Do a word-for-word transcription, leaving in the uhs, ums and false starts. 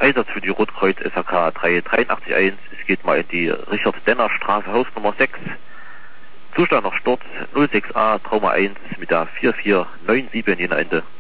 Einsatz für die Rotkreuz S H K drei drei acht eins. Es geht mal in die Richard-Denner-Straße, Hausnummer sechs. Zustand noch Sturz null sechs A, Trauma eins mit der vier vier neun sieben jener Ende.